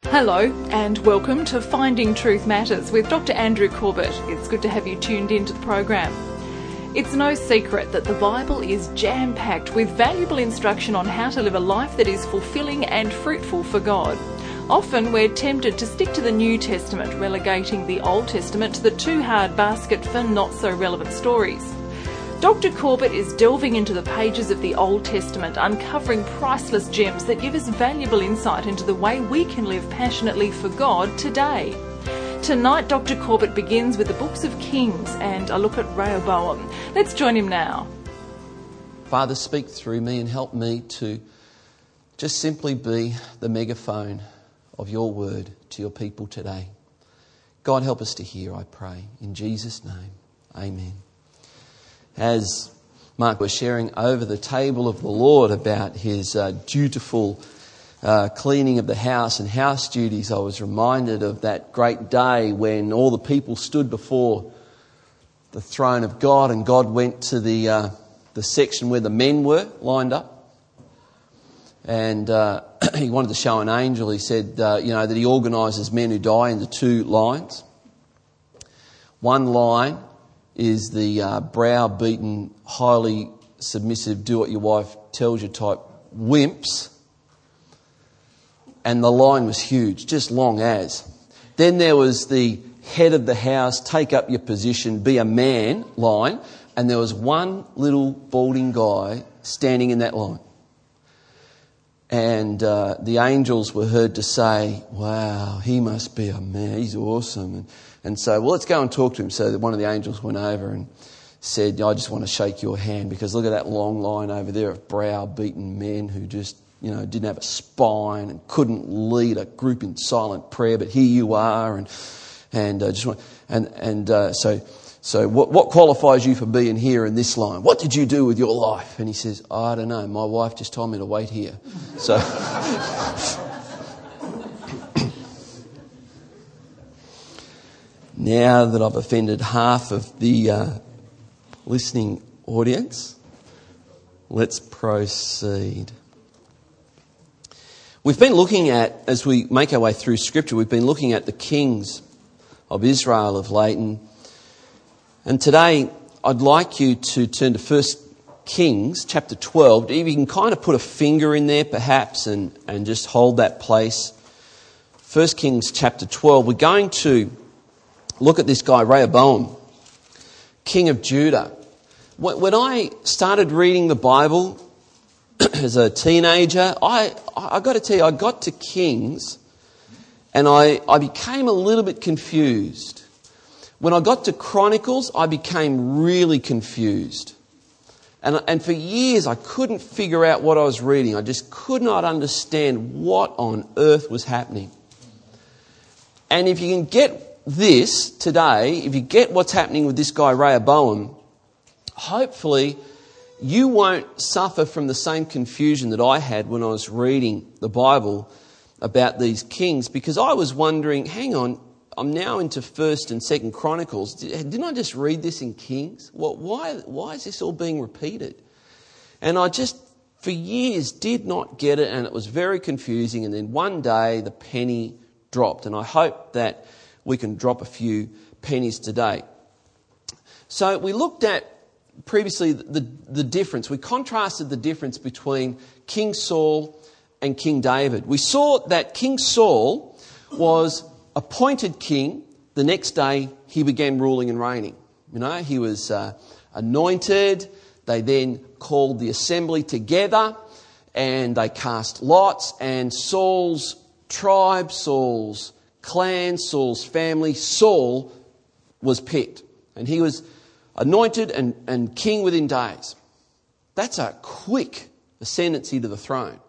Hello and welcome to Finding Truth Matters with Dr. Andrew Corbett. It's good to have you tuned into the program. It's no secret that the Bible is jam-packed with valuable instruction on how to live a life that is fulfilling and fruitful for God. Often we're tempted to stick to the New Testament, relegating the Old Testament to the too hard basket for not so relevant stories. Dr. Corbett is delving into the pages of the Old Testament, uncovering priceless gems that give us valuable insight into the way we can live passionately for God today. Tonight, Dr. Corbett begins with the books of Kings and a look at Rehoboam. Let's join him now. Father, speak through me and help me to just simply be the megaphone of your word to your people today. God, help us to hear, I pray. In Jesus' name, amen. As Mark was sharing over the table of the Lord about his dutiful cleaning of the house and house duties, I was reminded of that great day when all the people stood before the throne of God, and God went to the section where the men were lined up, and he wanted to show an angel. He said, that he organises men who die into two lines. One line is the brow-beaten, highly submissive, do-what-your-wife tells you type wimps. And the line was huge, just long as. Then there was the head of the house, take up your position, be a man line. And there was one little balding guy standing in that line. And the angels were heard to say, wow, he must be a man, he's awesome. And so, let's go and talk to him. So one of the angels went over and said, I just want to shake your hand because look at that long line over there of brow-beaten men who just, didn't have a spine and couldn't lead a group in silent prayer. But here you are, So what qualifies you for being here in this line? What did you do with your life? And he says, I don't know. My wife just told me to wait here. So now that I've offended half of the listening audience, let's proceed. We've been looking at, as we make our way through Scripture, we've been looking at the kings of Israel of late. And today, I'd like you to turn to 1 Kings chapter 12. If you can kind of put a finger in there perhaps and just hold that place. 1 Kings chapter 12. We're going to look at this guy, Rehoboam, king of Judah. When I started reading the Bible as a teenager, I got to tell you, I got to Kings and I became a little bit confused. When I got to Chronicles, I became really confused. And for years, I couldn't figure out what I was reading. I just could not understand what on earth was happening. And if you can get this today, if you get what's happening with this guy Rehoboam, hopefully you won't suffer from the same confusion that I had when I was reading the Bible about these kings, because I was wondering, hang on, I'm now into 1st and 2nd Chronicles. Didn't I just read this in Kings? Why is this all being repeated? And I just, for years, did not get it, and it was very confusing. And then one day, the penny dropped. And I hope that we can drop a few pennies today. So we looked at previously the difference. We contrasted the difference between King Saul and King David. We saw that King Saul was appointed king. The next day he began ruling and reigning. He was anointed. They then called the assembly together and they cast lots, and Saul's tribe, Saul's clan, Saul's family, Saul was picked, and he was anointed and king within days. That's a quick ascendancy to the throne.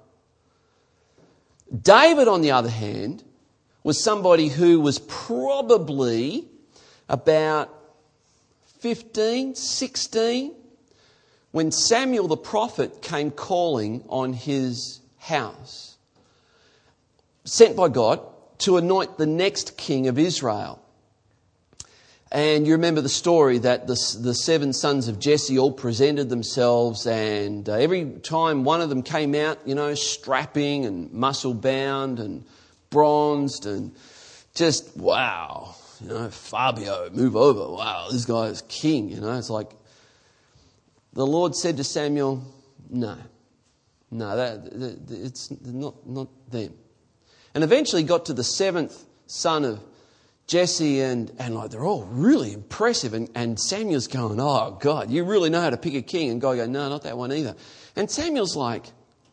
David, on the other hand, was somebody who was probably about 15, 16, when Samuel the prophet came calling on his house, sent by God to anoint the next king of Israel. And you remember the story that the 7 sons of Jesse all presented themselves, and every time one of them came out, strapping and muscle bound and bronzed and just, wow, Fabio, move over. Wow, this guy is king, It's like the Lord said to Samuel, no, it's not them. And eventually got to the seventh son of Jesse and like they're all really impressive. And Samuel's going, oh, God, you really know how to pick a king. And God goes, no, not that one either. And Samuel's like,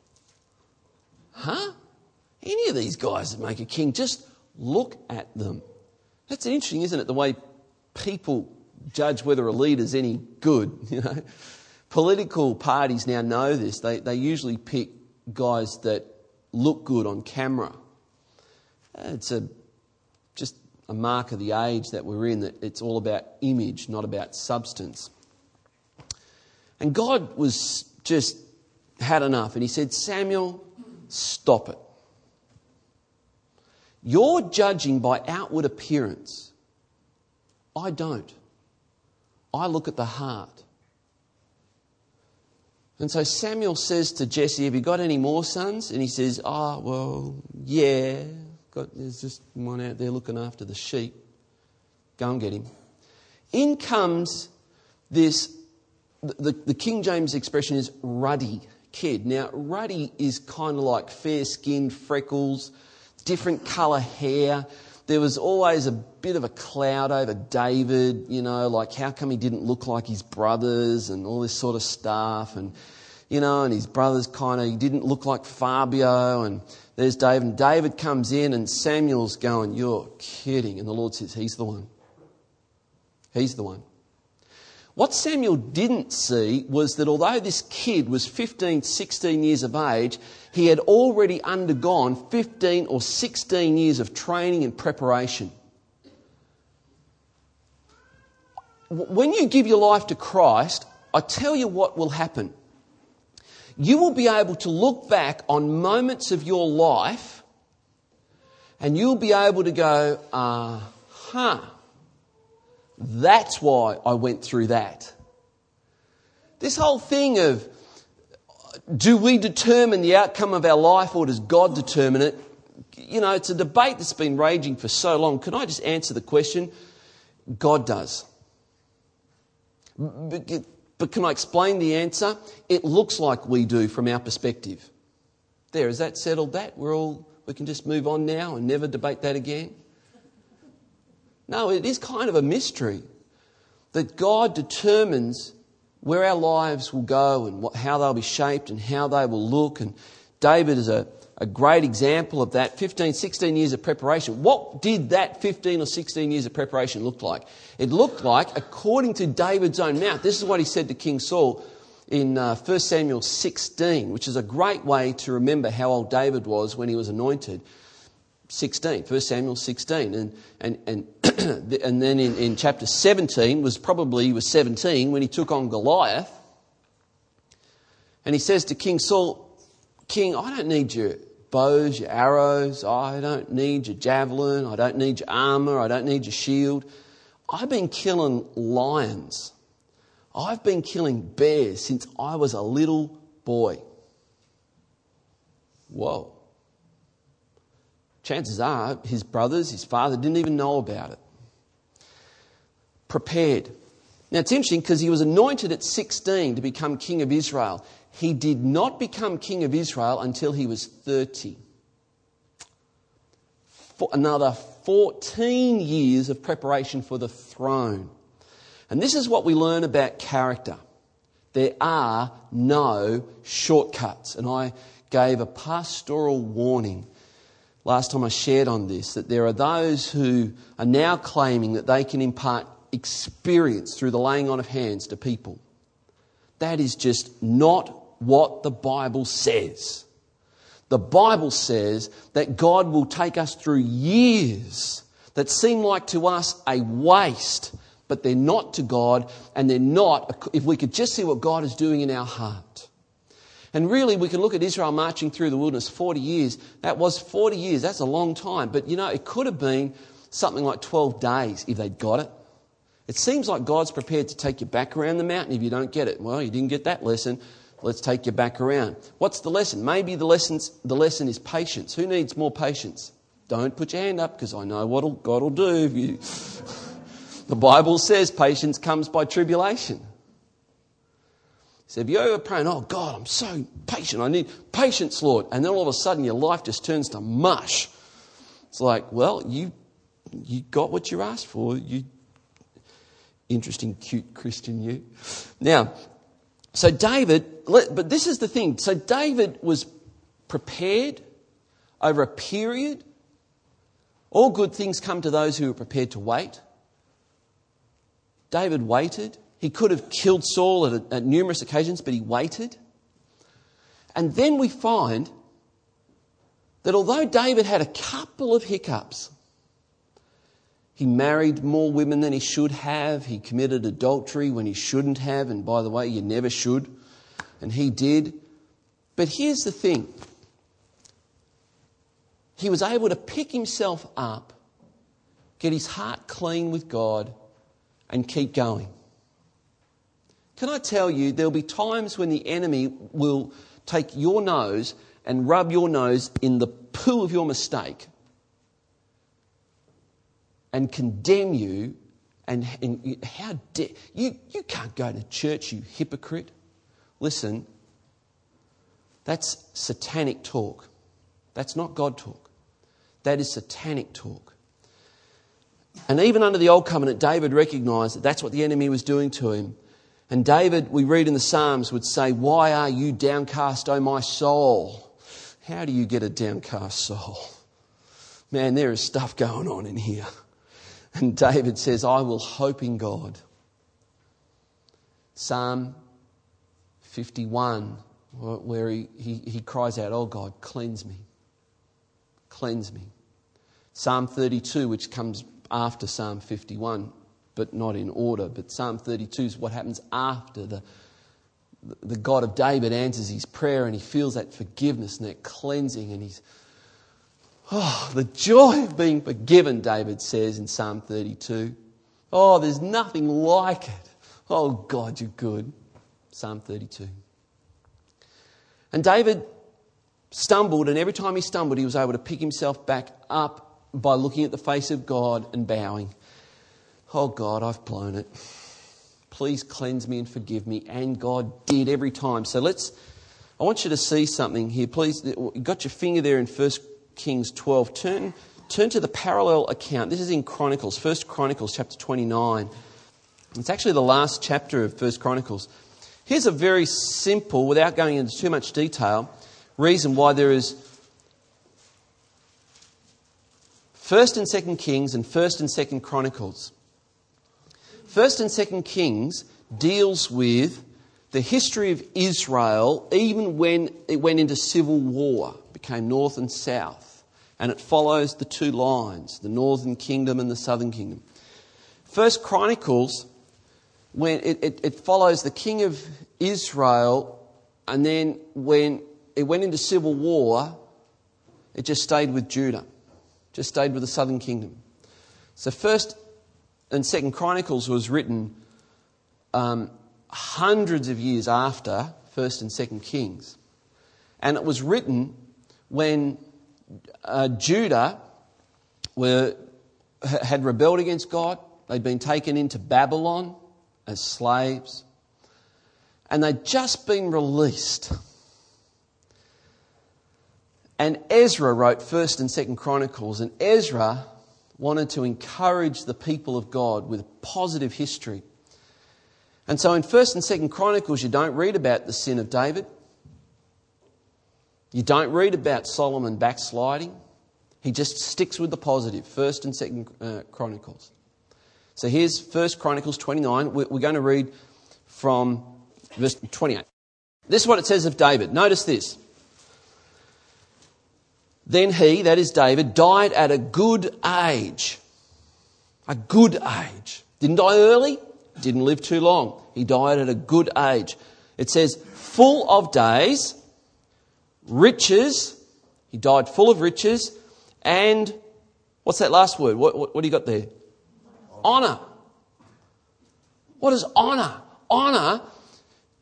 huh? Any of these guys that make a king, just look at them. That's interesting, isn't it? The way people judge whether a leader's any good, Political parties now know this. They usually pick guys that look good on camera. It's just a mark of the age that we're in, that it's all about image, not about substance. And God was just had enough. And he said, Samuel, stop it. You're judging by outward appearance. I don't. I look at the heart. And so Samuel says to Jesse, have you got any more sons? And he says, yeah. There's just one out there looking after the sheep. Go and get him. In comes this, the King James expression is ruddy kid. Now, ruddy is kind of like fair-skinned, freckles, different colour hair. There was always a bit of a cloud over David, like how come he didn't look like his brothers and all this sort of stuff. And, and his brothers he didn't look like Fabio. And there's David. And David comes in and Samuel's going, you're kidding. And the Lord says, he's the one. He's the one. What Samuel didn't see was that although this kid was 15, 16 years of age, he had already undergone 15 or 16 years of training and preparation. When you give your life to Christ, I tell you what will happen. You will be able to look back on moments of your life and you'll be able to go, that's why I went through that. This whole thing of, do we determine the outcome of our life or does God determine it? It's a debate that's been raging for so long. Can I just answer the question? God does. But can I explain the answer? It looks like we do from our perspective. There, has that settled that? We can just move on now and never debate that again? No, it is kind of a mystery that God determines where our lives will go and how they'll be shaped and how they will look. And David is a great example of that. 15, 16 years of preparation. What did that 15 or 16 years of preparation look like? It looked like, according to David's own mouth, this is what he said to King Saul in 1 Samuel 16, which is a great way to remember how old David was when he was anointed. 16, 1 Samuel 16. And then in chapter 17 he was 17 when he took on Goliath. And he says to King Saul, King, I don't need your bows, your arrows. I don't need your javelin. I don't need your armour. I don't need your shield. I've been killing lions. I've been killing bears since I was a little boy. Whoa. Chances are his brothers, his father didn't even know about it. Prepared. Now it's interesting because he was anointed at 16 to become king of Israel. He did not become king of Israel until he was 30. For another 14 years of preparation for the throne. And this is what we learn about character. There are no shortcuts. And I gave a pastoral warning last time I shared on this, that there are those who are now claiming that they can impart experience through the laying on of hands to people. That is just not what the Bible says. The Bible says that God will take us through years that seem like to us a waste, but they're not to God, and they're not, if we could just see what God is doing in our heart. And really, we can look at Israel marching through the wilderness 40 years. That was 40 years. That's a long time. But, it could have been something like 12 days if they'd got it. It seems like God's prepared to take you back around the mountain if you don't get it. Well, you didn't get that lesson. Let's take you back around. What's the lesson? Maybe the lesson is patience. Who needs more patience? Don't put your hand up because I know what God will do. If you... The Bible says patience comes by tribulation. So if you're ever praying, oh God, I'm so patient, I need patience, Lord. And then all of a sudden your life just turns to mush. It's like, well, you got what you asked for. You interesting, cute Christian, you. Now, so David, but this is the thing. So David was prepared over a period. All good things come to those who are prepared to wait. David waited. He could have killed Saul at numerous occasions, but he waited. And then we find that although David had a couple of hiccups, he married more women than he should have. He committed adultery when he shouldn't have. And by the way, you never should. And he did. But here's the thing. He was able to pick himself up, get his heart clean with God, and keep going. Can I tell you, there'll be times when the enemy will take your nose and rub your nose in the poo of your mistake and condemn you. And how dare you can't go to church, you hypocrite. Listen, that's satanic talk. That's not God talk. That is satanic talk. And even under the Old Covenant, David recognised that that's what the enemy was doing to him. And David, we read in the Psalms, would say, "Why are you downcast, O my soul?" How do you get a downcast soul? Man, there is stuff going on in here. And David says, "I will hope in God." Psalm 51, where he cries out, "Oh God, cleanse me. Cleanse me." Psalm 32, which comes after Psalm 51, but not in order. But Psalm 32 is what happens after the God of David answers his prayer and he feels that forgiveness and that cleansing and the joy of being forgiven, David says in Psalm 32. Oh, there's nothing like it. Oh God, you're good. Psalm 32. And David stumbled, and every time he stumbled, he was able to pick himself back up by looking at the face of God and bowing. Oh God, I've blown it. Please cleanse me and forgive me. And God did every time. So I want you to see something here. Please, you got your finger there in 1 Kings 12. Turn to the parallel account. This is in Chronicles, 1 Chronicles chapter 29. It's actually the last chapter of 1 Chronicles. Here's a very simple, without going into too much detail, reason why there is 1st and 2nd Kings and 1st and 2nd Chronicles. 1st and 2nd Kings deals with the history of Israel even when it went into civil war, became north and south. And it follows the two lines, the northern kingdom and the southern kingdom. 1st Chronicles, when it follows the king of Israel, and then when it went into civil war, it just stayed with Judah. Just stayed with the southern kingdom. So 1st and 2nd Chronicles was written hundreds of years after 1st and 2nd Kings. And it was written when Judah had rebelled against God. They'd been taken into Babylon as slaves. And they'd just been released. And Ezra wrote 1st and 2nd Chronicles, and Ezra wanted to encourage the people of God with positive history. And so in 1st and 2nd Chronicles, you don't read about the sin of David. You don't read about Solomon backsliding. He just sticks with the positive, 1st and 2nd Chronicles. So here's 1st Chronicles 29. We're going to read from verse 28. This is what it says of David. Notice this. Then he, that is David, died at a good age. A good age. Didn't die early, didn't live too long. He died at a good age. It says, full of days, riches. He died full of riches. And what's that last word? What do you got there? Honour. What is honour?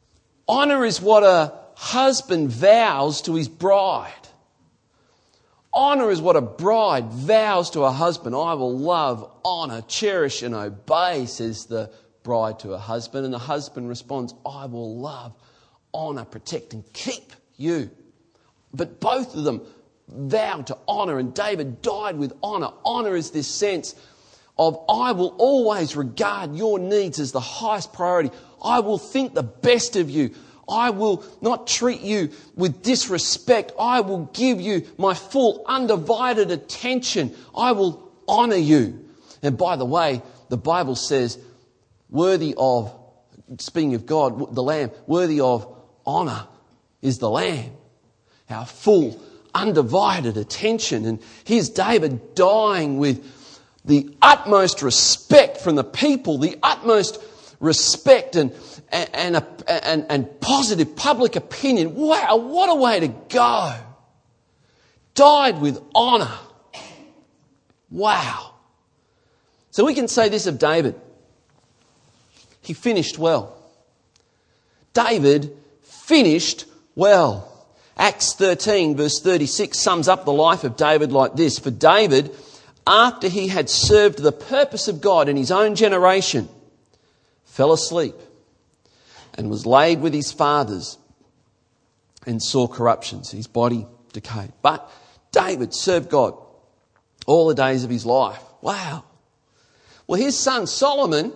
Honour is what a husband vows to his bride. Honour is what a bride vows to her husband. I will love, honour, cherish and obey, says the bride to her husband. And the husband responds, I will love, honour, protect and keep you. But both of them vowed to honour, and David died with honour. Honour is this sense of I will always regard your needs as the highest priority. I will think the best of you. I will not treat you with disrespect. I will give you my full undivided attention. I will honour you. And by the way, the Bible says, worthy of, speaking of God, the Lamb, worthy of honour is the Lamb. Our full undivided attention. And here's David dying with the utmost respect from the people, the utmost respect and positive public opinion. Wow, what a way to go. Died with honour. Wow. So we can say this of David. He finished well. David finished well. Acts 13 verse 36 sums up the life of David like this. For David, after he had served the purpose of God in his own generation, fell asleep and was laid with his fathers and saw corruption. So his body decayed. But David served God all the days of his life. Wow. Well, his son Solomon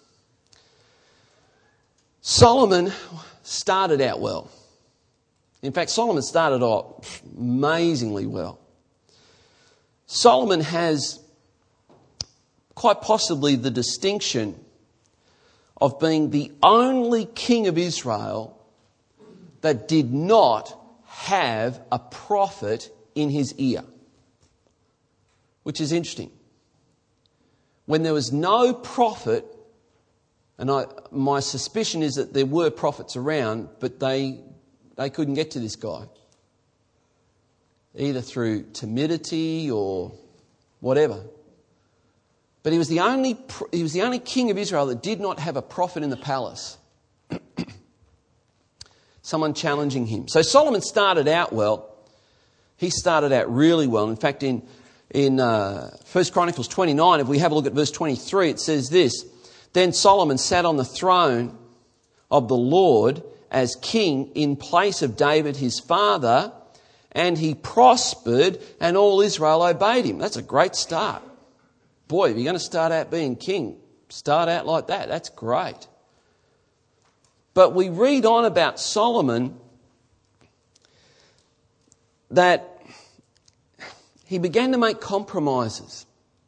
started out well. In fact, Solomon started off amazingly well. Solomon has quite possibly the distinction of being the only king of Israel that did not have a prophet in his ear. Which is interesting. When there was no prophet, and my suspicion is that there were prophets around, but they couldn't get to this guy. Either through timidity or whatever. But he was the only king of Israel that did not have a prophet in the palace. Someone challenging him. So Solomon started out well. He started out really well. In fact, in 1 Chronicles 29, if we have a look at verse 23, it says this. Then Solomon sat on the throne of the Lord as king in place of David his father, and he prospered, and all Israel obeyed him. That's a great start. Boy, if you're going to start out being king, start out like that. That's great. But we read on about Solomon that he began to make compromises.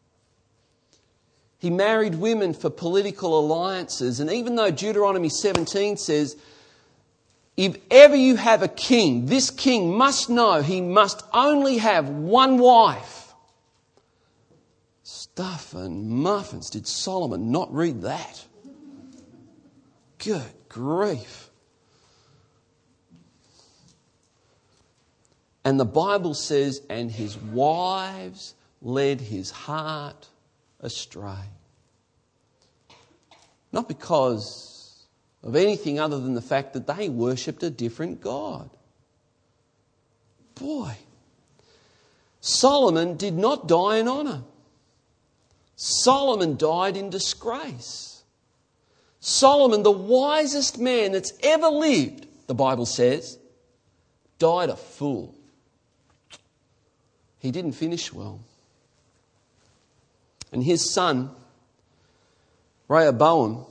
He married women for political alliances. And even though Deuteronomy 17 says, if ever you have a king, this king must know he must only have one wife. Stuff and muffins. Did Solomon not read that? Good grief. And the Bible says, and his wives led his heart astray. Not because of anything other than the fact that they worshipped a different God. Boy, Solomon did not die in honour. Solomon died in disgrace. Solomon, the wisest man that's ever lived, the Bible says, died a fool. He didn't finish well. And his son, Rehoboam,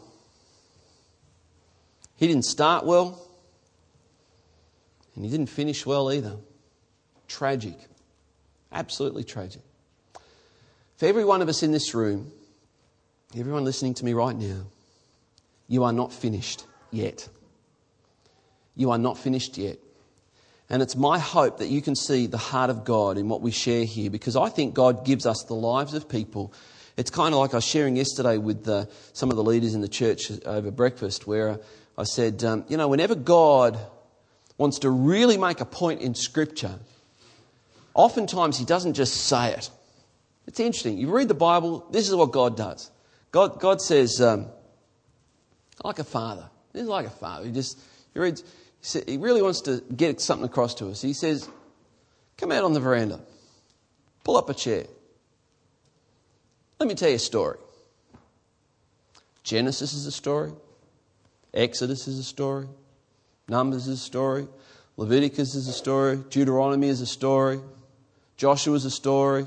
he didn't start well, and he didn't finish well either. Tragic. Absolutely tragic. For every one of us in this room, everyone listening to me right now, you are not finished yet. You are not finished yet. And it's my hope that you can see the heart of God in what we share here, because I think God gives us the lives of people. It's kind of like I was sharing yesterday with some of the leaders in the church over breakfast, where I said, whenever God wants to really make a point in Scripture, oftentimes he doesn't just say it. It's interesting. You read the Bible, this is what God does. God says, like a father. This is like a father. He really wants to get something across to us. He says, come out on the veranda. Pull up a chair. Let me tell you a story. Genesis is a story. Exodus is a story. Numbers is a story. Leviticus is a story. Deuteronomy is a story. Joshua is a story.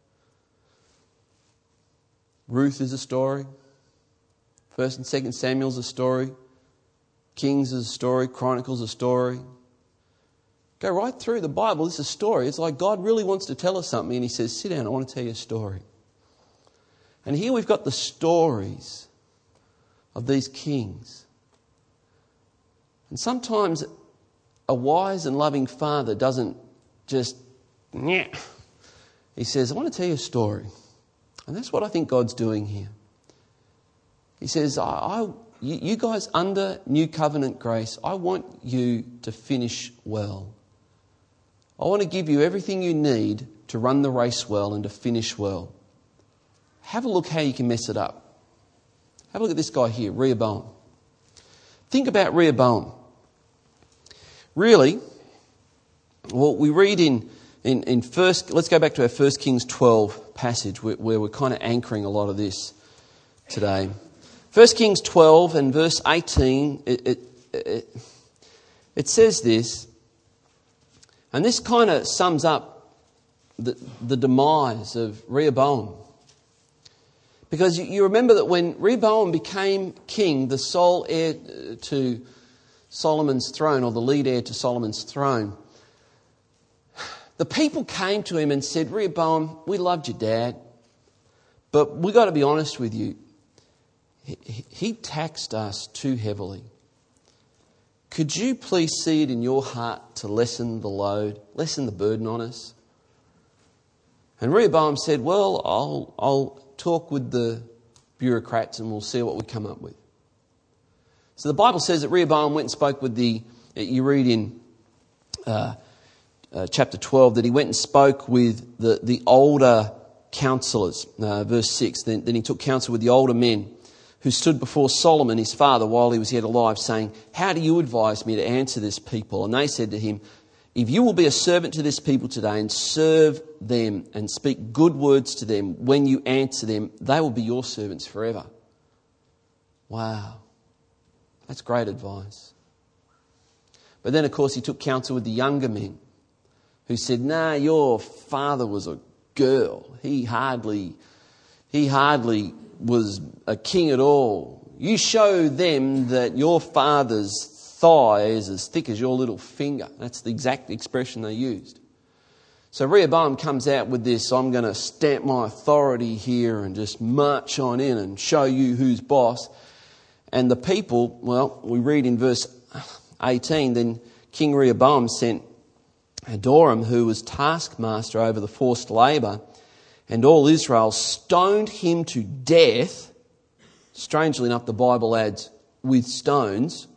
Ruth is a story. 1st and 2nd Samuel is a story. Kings is a story. Chronicles is a story. Go right through the Bible. It's a story. It's like God really wants to tell us something and He says, sit down, I want to tell you a story. And here we've got the stories of these kings. And sometimes a wise and loving father doesn't just, yeah. He says, I want to tell you a story. And that's what I think God's doing here. He says, you guys under New Covenant grace, I want you to finish well. I want to give you everything you need to run the race well and to finish well. Have a look how you can mess it up. Have a look at this guy here, Rehoboam. Think about Rehoboam. Really, well, we read in first. Let's go back to our 1 Kings 12 passage where we're kind of anchoring a lot of this today. 1 Kings 12 and verse 18, it says this, and this kind of sums up the demise of Rehoboam. Because you remember that when Rehoboam became king, the sole heir to Solomon's throne, or the lead heir to Solomon's throne, the people came to him and said, Rehoboam, we loved your dad, but we got to be honest with you. He taxed us too heavily. Could you please see it in your heart to lessen the load, lessen the burden on us? And Rehoboam said, well, I'll talk with the bureaucrats and we'll see what we come up with. So the Bible says that Rehoboam went and spoke with you read in chapter 12, that he went and spoke with the older counsellors. Verse 6, then he took counsel with the older men who stood before Solomon his father while he was yet alive, saying, how do you advise me to answer this people? And they said to him, if you will be a servant to this people today and serve them and speak good words to them when you answer them, they will be your servants forever. Wow. That's great advice. But then, of course, he took counsel with the younger men who said, nah, your father was a girl. He hardly was a king at all. You show them that your father's thigh is as thick as your little finger. That's the exact expression they used. So Rehoboam comes out with this, I'm going to stamp my authority here and just march on in and show you who's boss. And the people, well, we read in verse 18, then King Rehoboam sent Adoram, who was taskmaster over the forced labour, and all Israel stoned him to death. Strangely enough, the Bible adds, with stones.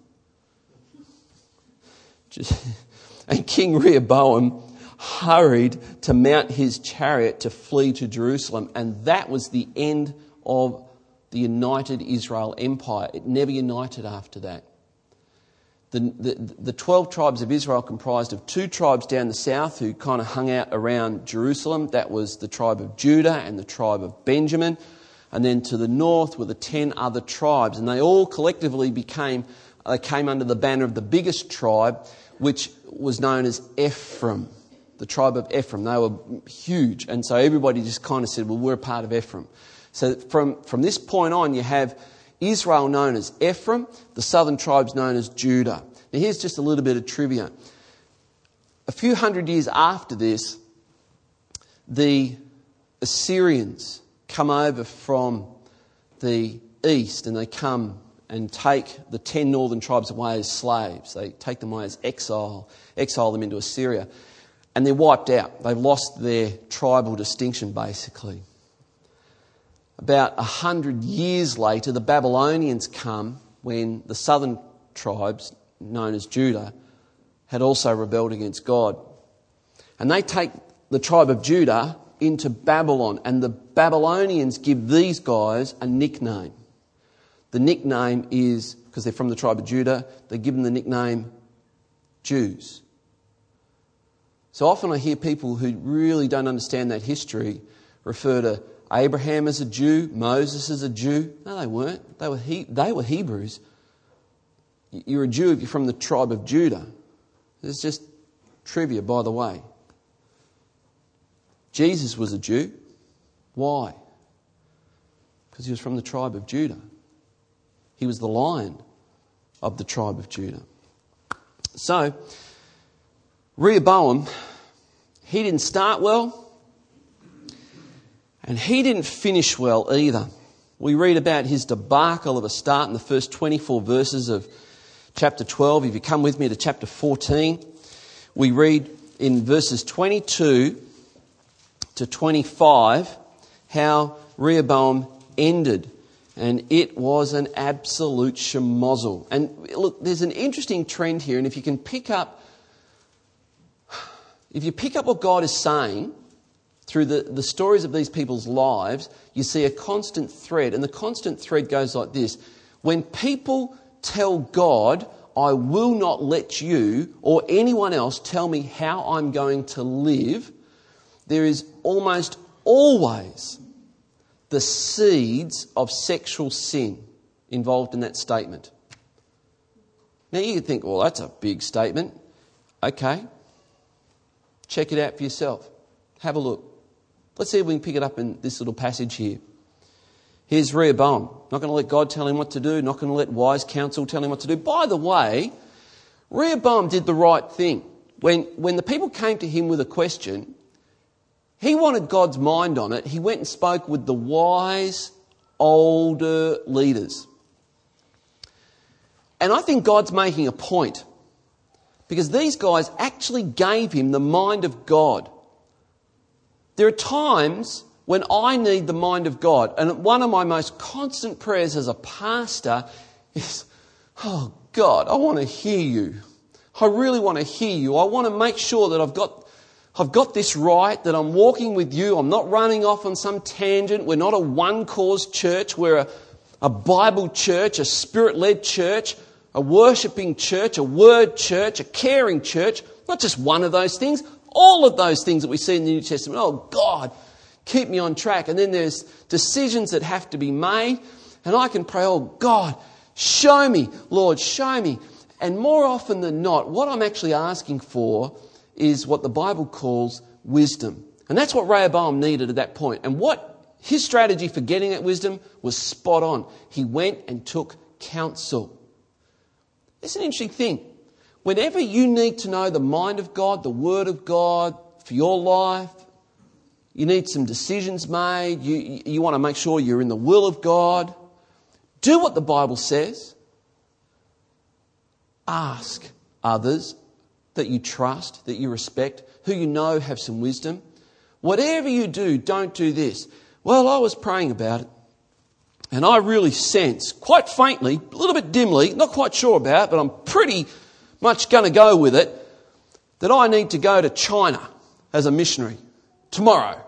And King Rehoboam hurried to mount his chariot to flee to Jerusalem. And that was the end of the united Israel empire. It never united after that. The 12 tribes of Israel comprised of 2 tribes down the south who kind of hung out around Jerusalem. That was the tribe of Judah and the tribe of Benjamin. And then to the north were the 10 other tribes. And they all collectively came under the banner of the biggest tribe, which was known as Ephraim, the tribe of Ephraim. They were huge. And so everybody just kind of said, well, we're a part of Ephraim. So from this point on, you have Israel known as Ephraim, the southern tribes known as Judah. Now here's just a little bit of trivia. A few hundred years after this, the Assyrians come over from the east and they come and take the 10 northern tribes away as slaves. They take them away as exile them into Assyria. And they're wiped out. They've lost their tribal distinction, basically. About 100 years later, the Babylonians come when the southern tribes, known as Judah, had also rebelled against God. And they take the tribe of Judah into Babylon. And the Babylonians give these guys a nickname. The nickname is, because they're from the tribe of Judah, they give them the nickname Jews. So often I hear people who really don't understand that history refer to Abraham as a Jew, Moses as a Jew. No, they weren't. They were Hebrews. You're a Jew if you're from the tribe of Judah. It's just trivia, by the way. Jesus was a Jew. Why? Because he was from the tribe of Judah. He was the Lion of the tribe of Judah. So, Rehoboam, he didn't start well, and he didn't finish well either. We read about his debacle of a start in the first 24 verses of chapter 12. If you come with me to chapter 14, we read in verses 22 to 25 how Rehoboam ended. And it was an absolute schmozzle. And look, there's an interesting trend here, and if you pick up what God is saying through the stories of these people's lives, you see a constant thread. And the constant thread goes like this. When people tell God, I will not let you or anyone else tell me how I'm going to live, there is almost always the seeds of sexual sin involved in that statement. Now you could think, well, that's a big statement. Okay. Check it out for yourself. Have a look. Let's see if we can pick it up in this little passage here. Here's Rehoboam. Not going to let God tell him what to do. Not going to let wise counsel tell him what to do. By the way, Rehoboam did the right thing. When the people came to him with a question, he wanted God's mind on it. He went and spoke with the wise, older leaders. And I think God's making a point, because these guys actually gave him the mind of God. There are times when I need the mind of God, and one of my most constant prayers as a pastor is, oh God, I want to hear you. I really want to hear you. I want to make sure that I've got this right, that I'm walking with you. I'm not running off on some tangent. We're not a one-cause church. We're a Bible church, a Spirit-led church, a worshipping church, a word church, a caring church. Not just one of those things. All of those things that we see in the New Testament. Oh God, keep me on track. And then there's decisions that have to be made. And I can pray, oh God, show me, Lord, show me. And more often than not, what I'm actually asking for is what the Bible calls wisdom. And that's what Rehoboam needed at that point. And what his strategy for getting that wisdom was spot on. He went and took counsel. It's an interesting thing. Whenever you need to know the mind of God, the Word of God for your life, you need some decisions made, you want to make sure you're in the will of God, do what the Bible says. Ask others that you trust, that you respect, who you know have some wisdom. Whatever you do, don't do this. Well, I was praying about it, and I really sense, quite faintly, a little bit dimly, not quite sure about it, but I'm pretty much going to go with it, that I need to go to China as a missionary tomorrow.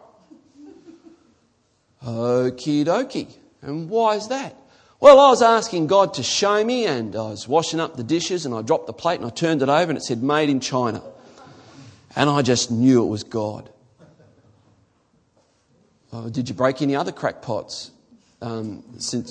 Okie dokie. And why is that? Well, I was asking God to show me, and I was washing up the dishes, and I dropped the plate and I turned it over and it said made in China. And I just knew it was God. Oh, did you break any other crackpots? That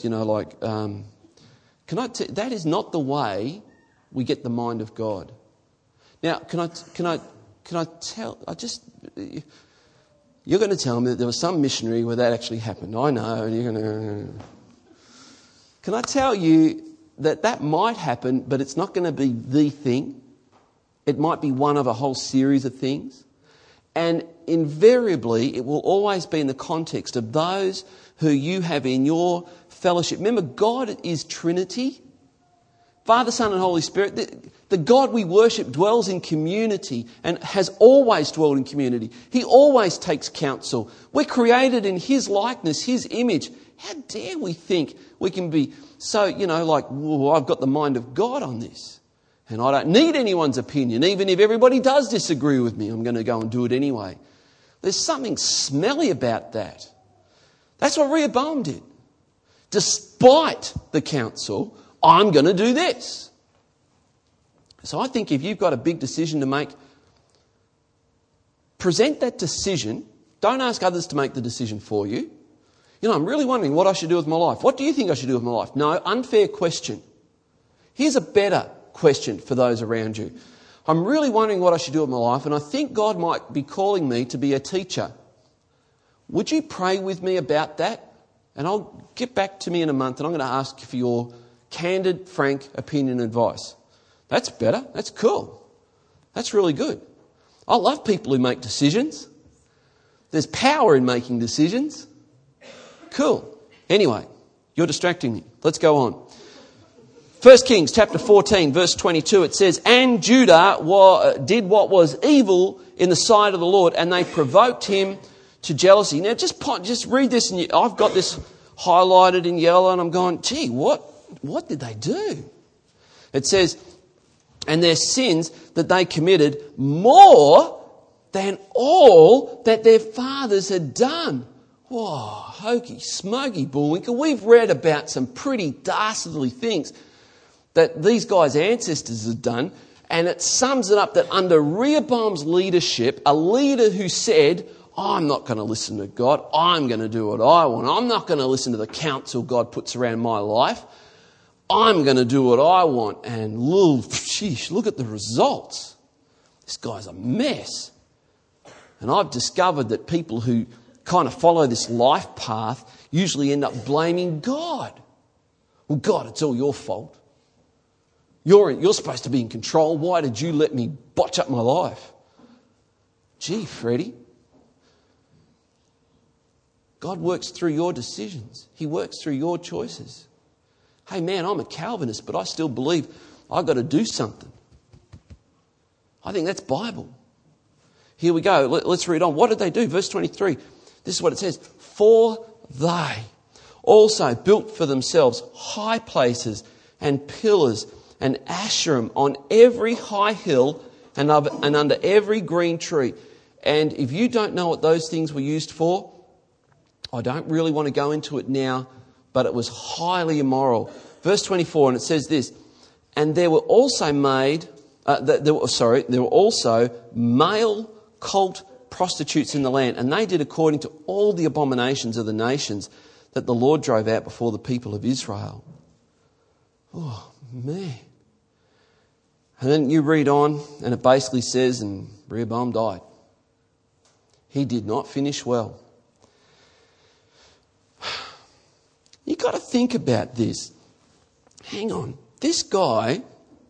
is not the way we get the mind of God. Now, can I tell? You're going to tell me that there was some missionary where that actually happened. I know, and you're going to. Can I tell you that might happen, but it's not going to be the thing. It might be one of a whole series of things. And invariably, it will always be in the context of those who you have in your fellowship. Remember, God is Trinity. Father, Son and Holy Spirit. The God we worship dwells in community and has always dwelled in community. He always takes counsel. We're created in His likeness, His image. How dare we think we can be so, whoa, I've got the mind of God on this. And I don't need anyone's opinion. Even if everybody does disagree with me, I'm going to go and do it anyway. There's something smelly about that. That's what Rehoboam did. Despite the counsel, I'm going to do this. So I think if you've got a big decision to make, present that decision. Don't ask others to make the decision for you. I'm really wondering what I should do with my life. What do you think I should do with my life? No, unfair question. Here's a better question for those around you. I'm really wondering what I should do with my life, and I think God might be calling me to be a teacher. Would you pray with me about that? And I'll get back to me in a month, and I'm going to ask for your candid, frank opinion and advice. That's better. That's cool. That's really good. I love people who make decisions. There's power in making decisions. Cool. Anyway, you're distracting me. Let's go on. 1 Kings chapter 14 verse 22, it says, "And Judah did what was evil in the sight of the Lord, and they provoked him to jealousy." Now just read this, and I've got this highlighted in yellow, and I'm going, gee, what did they do? It says, "And their sins that they committed more than all that their fathers had done." Whoa, hokey, smokey, bullwinker. We've read about some pretty dastardly things that these guys' ancestors had done, and it sums it up that under Rehoboam's leadership, a leader who said, "I'm not going to listen to God, I'm going to do what I want. I'm not going to listen to the counsel God puts around my life. I'm going to do what I want." And look at the results. This guy's a mess. And I've discovered that people who kind of follow this life path usually end up blaming God. Well, God, it's all your fault. You're supposed to be in control. Why did you let me botch up my life? Gee, Freddie. God works through your decisions. He works through your choices. Hey man, I'm a Calvinist, but I still believe I've got to do something. I think that's Bible. Here we go. Let's read on. What did they do? Verse 23. This is what it says. "For they also built for themselves high places and pillars and Asherim on every high hill and under every green tree." And if you don't know what those things were used for, I don't really want to go into it now, but it was highly immoral. Verse 24, and it says this, "And there were also there were also male cult prostitutes in the land, and they did according to all the abominations of the nations that the Lord drove out before the people of Israel." Oh, man. And then you read on, and it basically says, and Rehoboam died. He did not finish well. You've got to think about this. Hang on. This guy,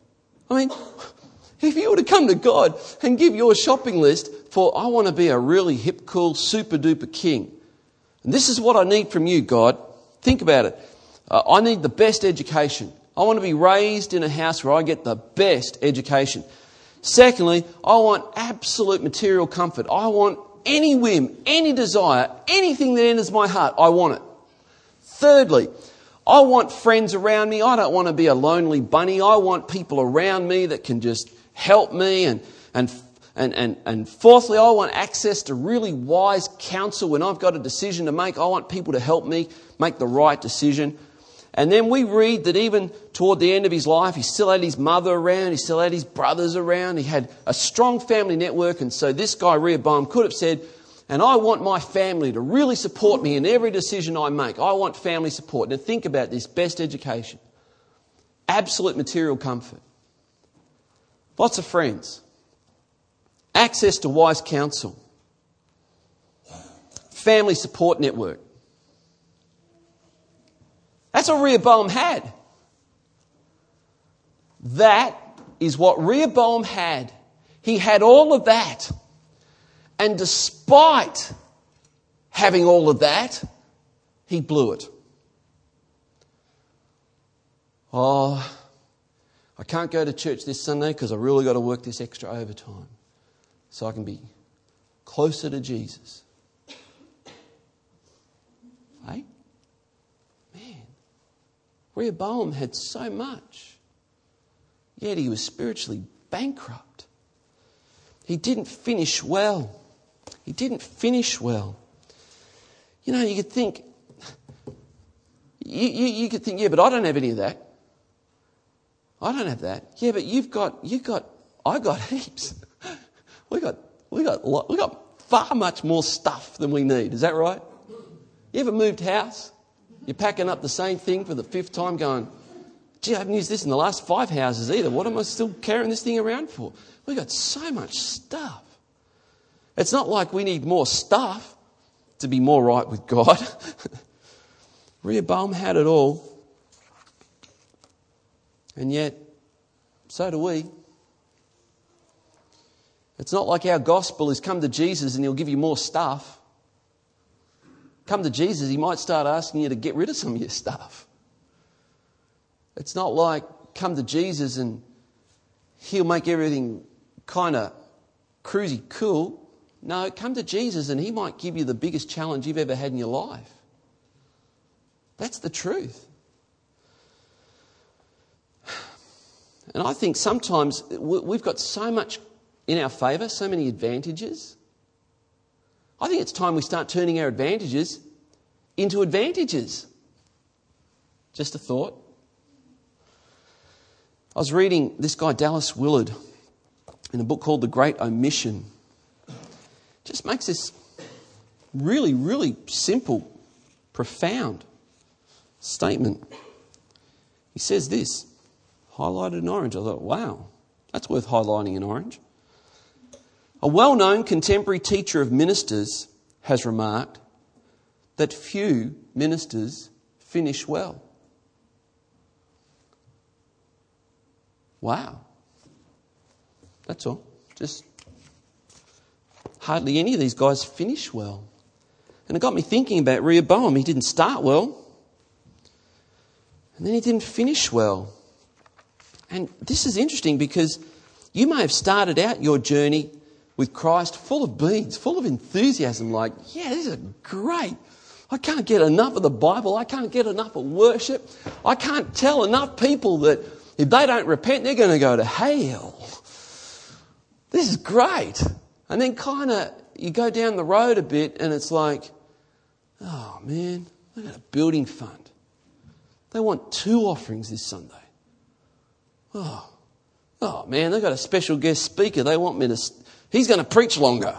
if you were to come to God and give your shopping list for, "I want to be a really hip, cool, super duper king. And this is what I need from you, God." Think about it. I need the best education. I want to be raised in a house where I get the best education. Secondly, I want absolute material comfort. I want any whim, any desire, anything that enters my heart, I want it. Thirdly, I want friends around me. I don't want to be a lonely bunny. I want people around me that can just help me. And fourthly, I want access to really wise counsel when I've got a decision to make. I want people to help me make the right decision. And then we read that even toward the end of his life, he still had his mother around, he still had his brothers around, he had a strong family network. And so this guy Rehoboam could have said, "And I want my family to really support me in every decision I make. I want family support." Now think about this: best education, absolute material comfort, lots of friends, access to wise counsel, family support network. That's what Rehoboam had. That is what Rehoboam had. He had all of that. And despite having all of that, he blew it. "Oh, I can't go to church this Sunday because I really got to work this extra overtime so I can be closer to Jesus." Hey? Man, Rehoboam had so much, yet he was spiritually bankrupt. He didn't finish well. He didn't finish well. You could think, you could think, yeah, but I don't have any of that. I don't have that. Yeah, but I got heaps. We got far much more stuff than we need. Is that right? You ever moved house? You're packing up the same thing for the 5th time going, gee, I haven't used this in the last 5 houses either. What am I still carrying this thing around for? We've got so much stuff. It's not like we need more stuff to be more right with God. Rehoboam had it all. And yet, so do we. It's not like our gospel is come to Jesus and he'll give you more stuff. Come to Jesus, he might start asking you to get rid of some of your stuff. It's not like come to Jesus and he'll make everything kind of cruisy cool. No, come to Jesus and he might give you the biggest challenge you've ever had in your life. That's the truth. And I think sometimes we've got so much in our favour, so many advantages. I think it's time we start turning our advantages into advantages. Just a thought. I was reading this guy Dallas Willard in a book called The Great Omission. Just makes this really, really simple, profound statement. He says this, highlighted in orange. I thought, wow, that's worth highlighting in orange. A well-known contemporary teacher of ministers has remarked that few ministers finish well. Wow. That's all. Just hardly any of these guys finish well. And it got me thinking about Rehoboam. He didn't start well. And then he didn't finish well. And this is interesting because you may have started out your journey with Christ full of beans, full of enthusiasm, like, yeah, this is great. I can't get enough of the Bible. I can't get enough of worship. I can't tell enough people that if they don't repent, they're going to go to hell. This is great. And then kind of you go down the road a bit and it's like, oh man, they've got a building fund. They want 2 offerings this Sunday. Oh man, they've got a special guest speaker. They want me to... He's going to preach longer.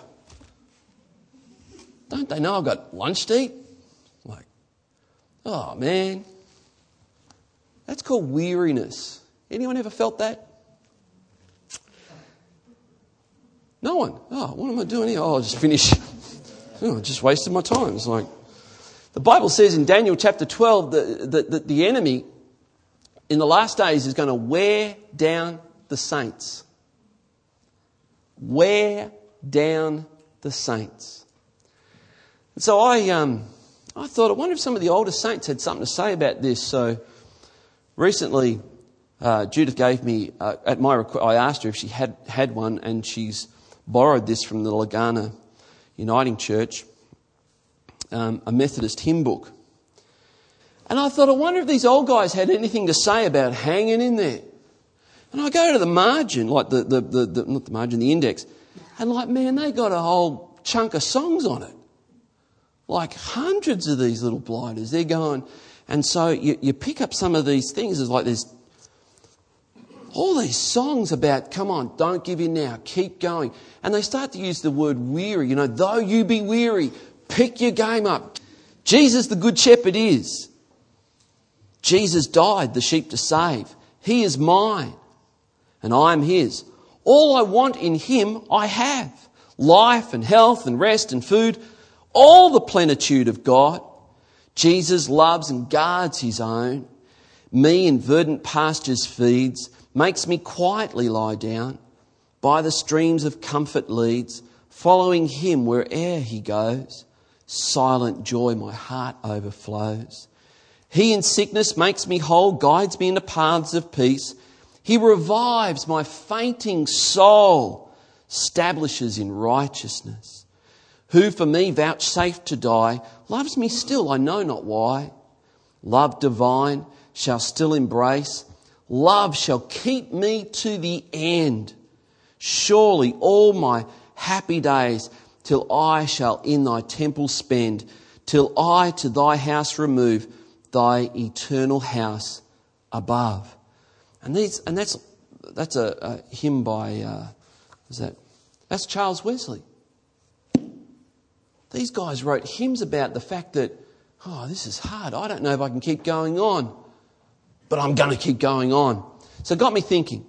Don't they know I've got lunch to eat? Like, oh man. That's called weariness. Anyone ever felt that? No one. Oh, what am I doing here? Oh, I'll just finish. Oh, I just wasted my time. It's like, the Bible says in Daniel chapter 12 that the enemy in the last days is going to wear down the saints. Wear down the saints. And so I thought, I wonder if some of the older saints had something to say about this. So recently, Judith gave me, at my request, I asked her if she had one, and she's borrowed this from the Lagana Uniting Church, a Methodist hymn book. And I thought, I wonder if these old guys had anything to say about hanging in there. And I go to the margin, like not the margin, the index, and like, man, they got a whole chunk of songs on it. Like hundreds of these little blighters. They're going, and so you pick up some of these things. There's like there's all these songs about, come on, don't give in now, keep going. And they start to use the word weary. Though you be weary, pick your game up. Jesus the Good Shepherd is. Jesus died the sheep to save. He is mine and I am his. All I want in him I have. Life and health and rest and food. All the plenitude of God. Jesus loves and guards his own. Me in verdant pastures feeds. Makes me quietly lie down. By the streams of comfort leads. Following him where'er he goes. Silent joy my heart overflows. He in sickness makes me whole, guides me into paths of peace. He revives my fainting soul, establishes in righteousness. Who for me vouchsafed to die, loves me still, I know not why. Love divine shall still embrace. Love shall keep me to the end. Surely all my happy days, till I shall in thy temple spend, till I to thy house remove, thy eternal house above. And that's a hymn by is that That's Charles Wesley. These guys wrote hymns about the fact that, this is hard. I don't know if I can keep going on, but I'm going to keep going on. So it got me thinking.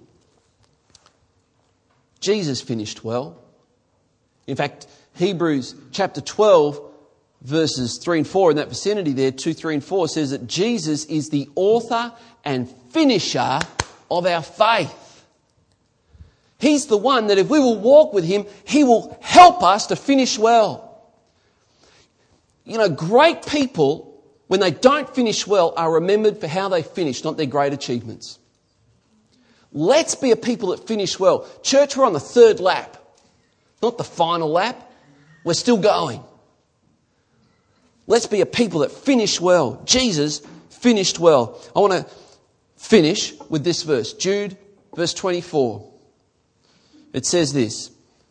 Jesus finished well. In fact, Hebrews chapter 12, verses 3 and 4 in that vicinity there, 2, 3 and 4 says that Jesus is the author and finisher of our faith. He's the one that if we will walk with him, he will help us to finish well. You know, great people, when they don't finish well, are remembered for how they finish, not their great achievements. Let's be a people that finish well. Church, we're on the third lap, not the final lap. We're still going. Let's be a people that finish well. Jesus finished well. I want to finish with this verse, Jude, verse 24. It says this.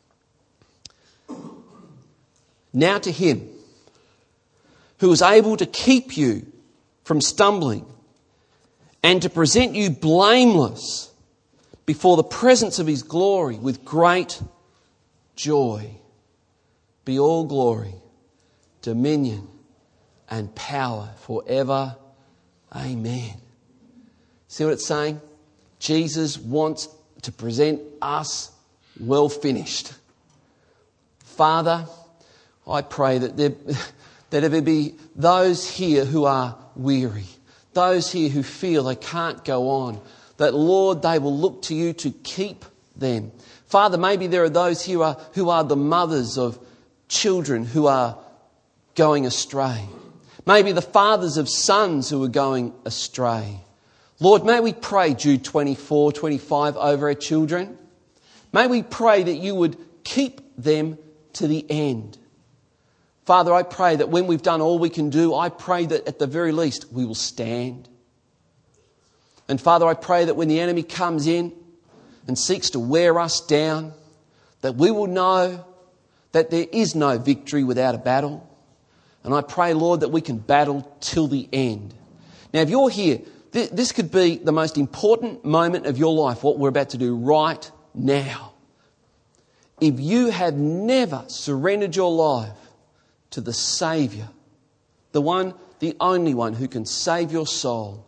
Now to him who is able to keep you from stumbling and to present you blameless before the presence of his glory with great joy, be all glory, dominion and power forever. Amen. See what it's saying? Jesus wants to present us well finished. Father, I pray that there be those here who are weary, those here who feel they can't go on, that, Lord, they will look to you to keep them. Father, maybe there are those here who are the mothers of children who are going astray. Maybe the fathers of sons who are going astray. Lord, may we pray Jude 24, 25 over our children. May we pray that you would keep them to the end. Father, I pray that when we've done all we can do, I pray that at the very least we will stand. And Father, I pray that when the enemy comes in and seeks to wear us down, that we will know that there is no victory without a battle. And I pray, Lord, that we can battle till the end. Now, if you're here, this could be the most important moment of your life, what we're about to do right now. If you have never surrendered your life to the Saviour, the one, the only one who can save your soul,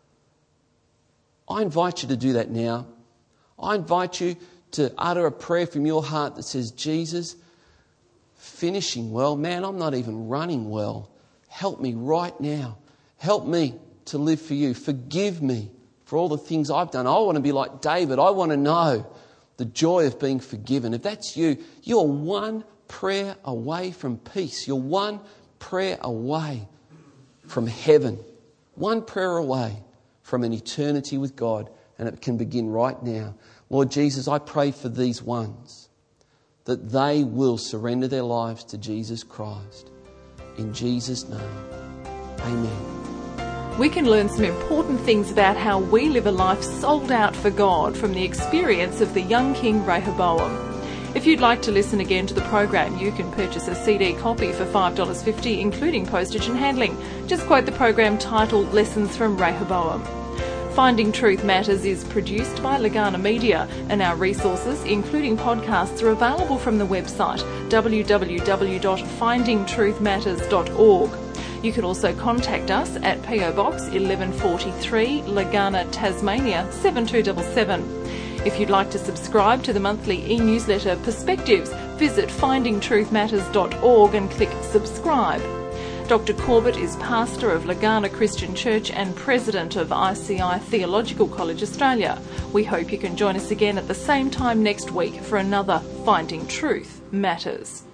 I invite you to do that now. I invite you to utter a prayer from your heart that says, Jesus, finishing well, man, I'm not even running well. Help me right now. Help me to live for you. Forgive me for all the things I've done. I want to be like David. I want to know the joy of being forgiven. If that's you, you're one prayer away from peace. You're one prayer away from heaven. One prayer away from an eternity with God. And it can begin right now. Lord Jesus, I pray for these ones that they will surrender their lives to Jesus Christ. In Jesus' name, amen. We can learn some important things about how we live a life sold out for God from the experience of the young King Rehoboam. If you'd like to listen again to the program, you can purchase a CD copy for $5.50, including postage and handling. Just quote the program title, Lessons from Rehoboam. Finding Truth Matters is produced by Legana Media, and our resources, including podcasts, are available from the website www.findingtruthmatters.org. You can also contact us at PO Box 1143, Legana, Tasmania 7277. If you'd like to subscribe to the monthly e-newsletter Perspectives, visit findingtruthmatters.org and click subscribe. Dr. Corbett is pastor of Legana Christian Church and president of ICI Theological College Australia. We hope you can join us again at the same time next week for another Finding Truth Matters.